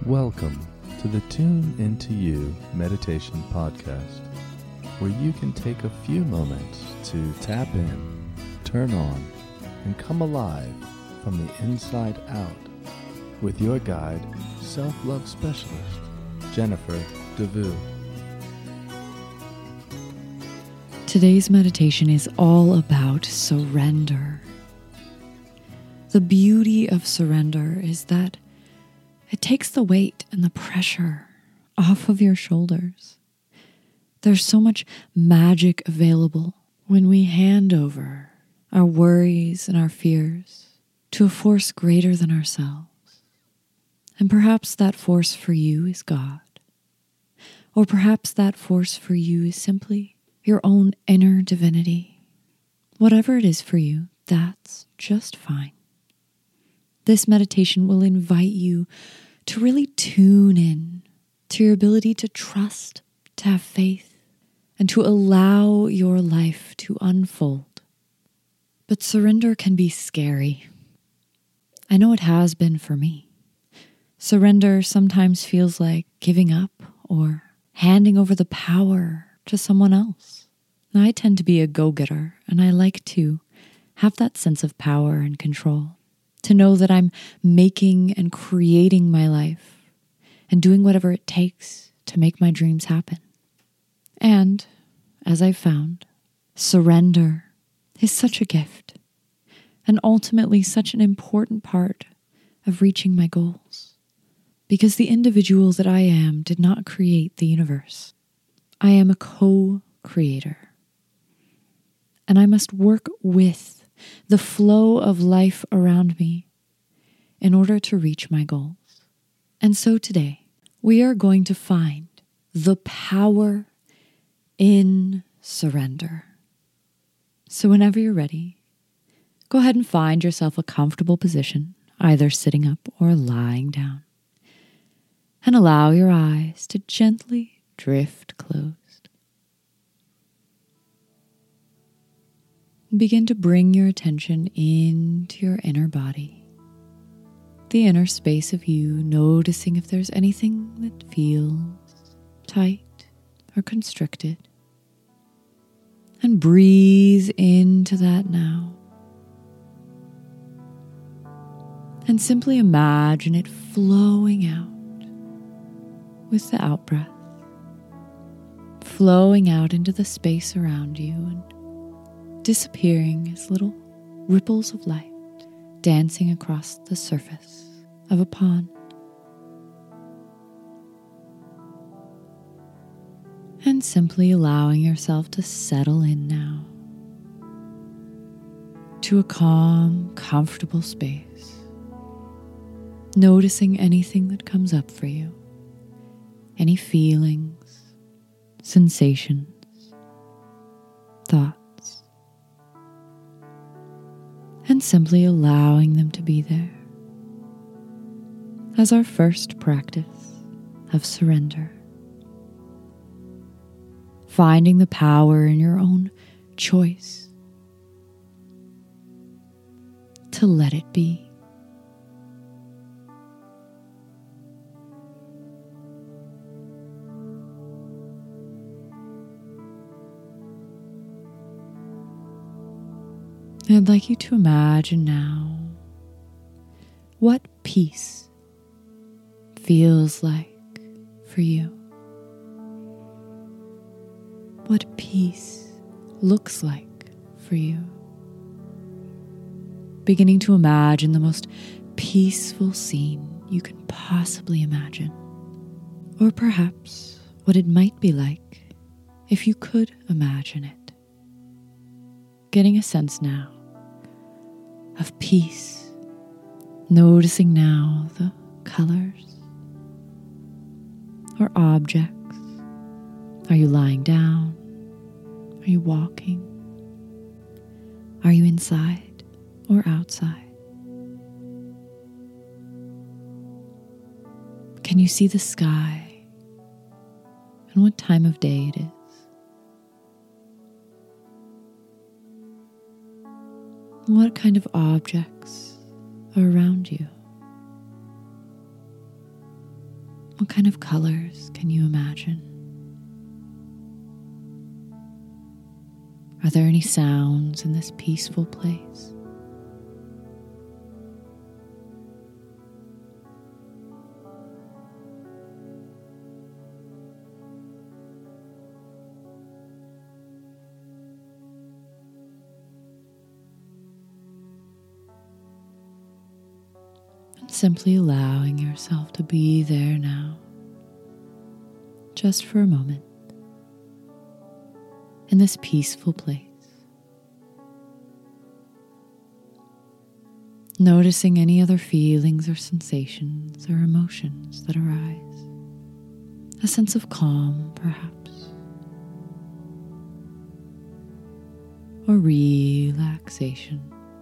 Welcome to the Tune Into You Meditation Podcast, where you can take a few moments to tap in, turn on, and come alive from the inside out with your guide, self-love specialist, Jennifer DeVue. Today's meditation is all about surrender. The beauty of surrender is that it takes the weight and the pressure off of your shoulders. There's so much magic available when we hand over our worries and our fears to a force greater than ourselves. And perhaps that force for you is God. Or perhaps that force for you is simply your own inner divinity. Whatever it is for you, that's just fine. This meditation will invite you to really tune in to your ability to trust, to have faith, and to allow your life to unfold. But surrender can be scary. I know it has been for me. Surrender sometimes feels like giving up or handing over the power to someone else. I tend to be a go-getter, and I like to have that sense of power and control. To know that I'm making and creating my life and doing whatever it takes to make my dreams happen. And, as I've found, surrender is such a gift and ultimately such an important part of reaching my goals. Because the individual that I am did not create the universe. I am a co-creator. And I must work with the flow of life around me in order to reach my goals. And so today, we are going to find the power in surrender. So whenever you're ready, go ahead and find yourself a comfortable position, either sitting up or lying down. And allow your eyes to gently drift closed. Begin to bring your attention into your inner body, the inner space of you, noticing if there's anything that feels tight or constricted. And breathe into that now. And simply imagine it flowing out with the out-breath, flowing out into the space around you and disappearing as little ripples of light dancing across the surface of a pond. And simply allowing yourself to settle in now to a calm, comfortable space, noticing anything that comes up for you, any feelings, sensations, thoughts. And simply allowing them to be there as our first practice of surrender. Finding the power in your own choice to let it be. I'd like you to imagine now what peace feels like for you. What peace looks like for you. Beginning to imagine the most peaceful scene you can possibly imagine. Or perhaps what it might be like if you could imagine it. Getting a sense now of peace, noticing now the colors or objects. Are you lying down? Are you walking? Are you inside or outside? Can you see the sky and what time of day it is? What kind of objects are around you? What kind of colors can you imagine? Are there any sounds in this peaceful place? And simply allowing yourself to be there now, just for a moment, in this peaceful place. Noticing any other feelings or sensations or emotions that arise. A sense of calm, perhaps, or relaxation.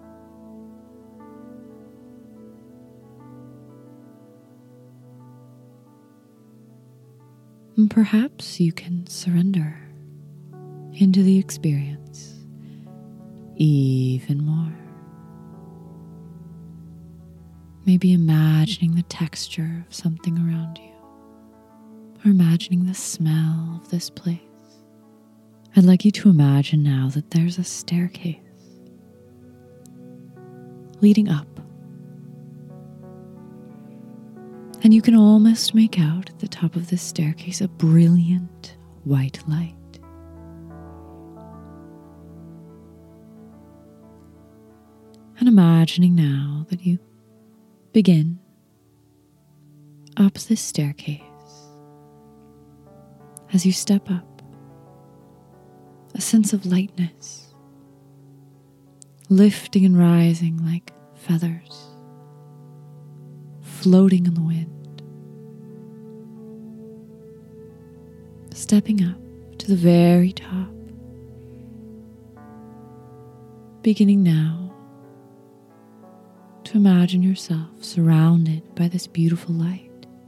And perhaps you can surrender into the experience even more. Maybe imagining the texture of something around you, or imagining the smell of this place. I'd like you to imagine now that there's a staircase leading up. And you can almost make out at the top of this staircase a brilliant white light. And imagining now that you begin up this staircase. As you step up, a sense of lightness, lifting and rising like feathers, floating in the wind. Stepping up to the very top, beginning now to imagine yourself surrounded by this beautiful light.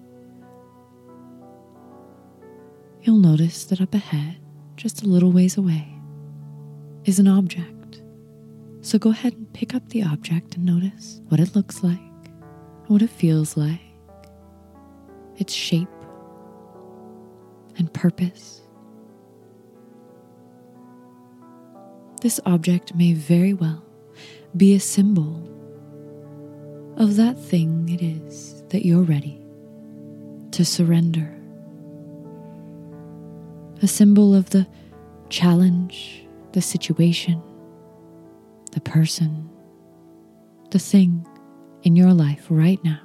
You'll notice that up ahead, just a little ways away, is an object. So go ahead and pick up the object and notice what it looks like, what it feels like, its shape and purpose. This object may very well be a symbol of that thing it is that you're ready to surrender. A symbol of the challenge, the situation, the person, the thing in your life right now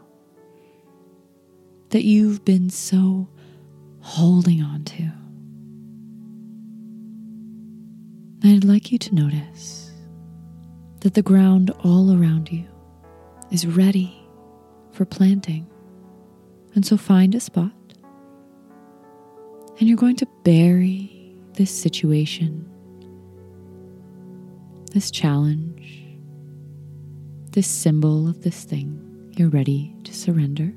that you've been so holding on to. And I'd like you to notice that the ground all around you is ready for planting. And so find a spot, and you're going to bury this situation, this challenge, this symbol of this thing you're ready to surrender.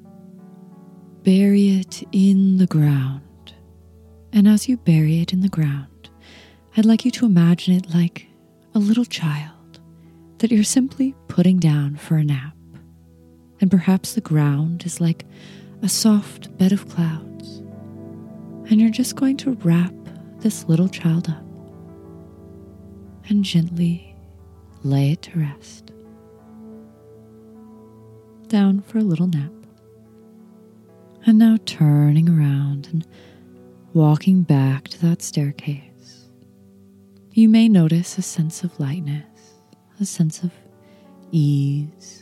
Bury it in the ground. And as you bury it in the ground, I'd like you to imagine it like a little child that you're simply putting down for a nap. And perhaps the ground is like a soft bed of clouds. And you're just going to wrap this little child up and gently lay it to rest. Down for a little nap. And now turning around and walking back to that staircase, you may notice a sense of lightness, a sense of ease,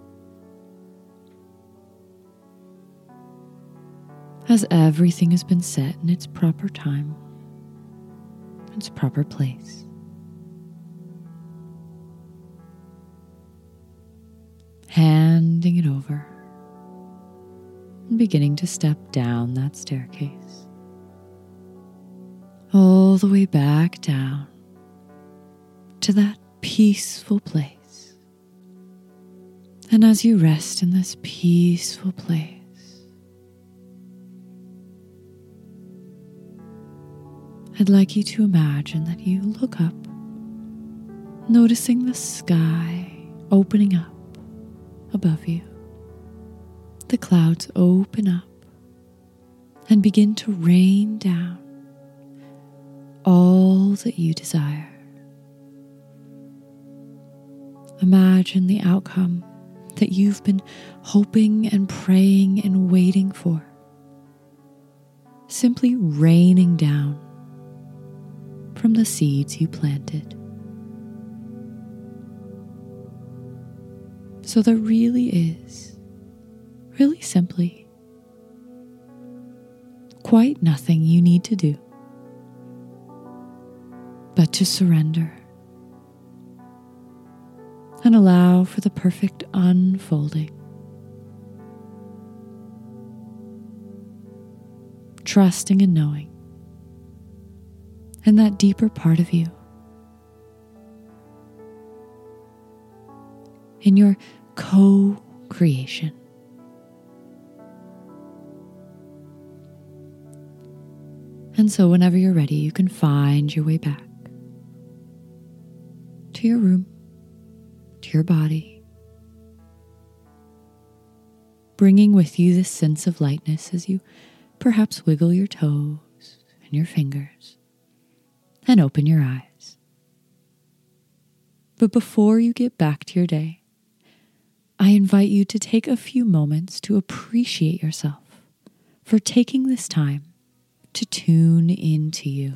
as everything has been set in its proper time, its proper place. Handing it over and beginning to step down that staircase, all the way back down to that peaceful place. And as you rest in this peaceful place, I'd like you to imagine that you look up, noticing the sky opening up above you. The clouds open up and begin to rain down all that you desire. Imagine the outcome that you've been hoping and praying and waiting for, simply raining down from the seeds you planted. So there really is, really simply, quite nothing you need to do but to surrender and allow for the perfect unfolding. Trusting and knowing in that deeper part of you, in your co-creation. And so whenever you're ready, you can find your way back to your room, to your body, bringing with you this sense of lightness as you perhaps wiggle your toes and your fingers and open your eyes. But before you get back to your day, I invite you to take a few moments to appreciate yourself for taking this time to tune into you.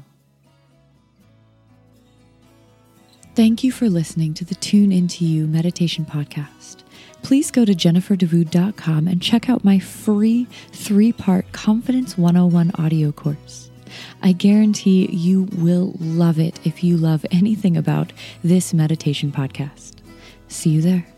Thank you for listening to the Tune Into You Meditation Podcast. Please go to jenniferdavood.com and check out my free 3-part Confidence 101 audio course. I guarantee you will love it if you love anything about this meditation podcast. See you there.